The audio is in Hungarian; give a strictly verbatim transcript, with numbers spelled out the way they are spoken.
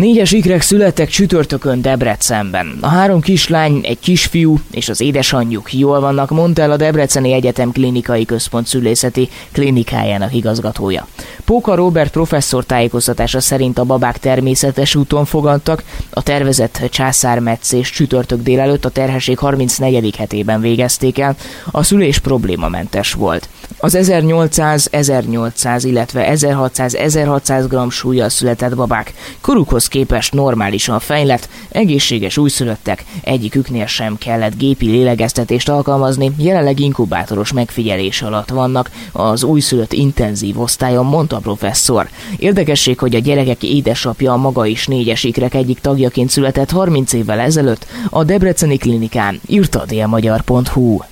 Négyes ikrek születtek csütörtökön Debrecenben. A három kislány, egy kisfiú és az édesanyjuk jól vannak, mondta el a Debreceni Egyetem Klinikai Központ szülészeti klinikájának igazgatója. Póka Róbert professzor tájékoztatása szerint a babák természetes úton fogadtak, a tervezett császármetszés csütörtök délelőtt a terhesség harmincnegyedik hetében végezték el, a szülés problémamentes volt. Az ezernyolcszáz, ezernyolcszáz, illetve ezerhatszáz, ezerhatszáz gramm súllyal született babák korukhoz képest normálisan fejlett, egészséges újszülöttek, egyiküknél sem kellett gépi lélegeztetést alkalmazni, jelenleg inkubátoros megfigyelés alatt vannak az újszülött intenzív osztályon, mondta a professzor. Érdekesség, hogy a gyerekek édesapja maga is négyes ikrek egyik tagjaként született harminc évvel ezelőtt a debreceni klinikán, írta a délmagyar pont hu.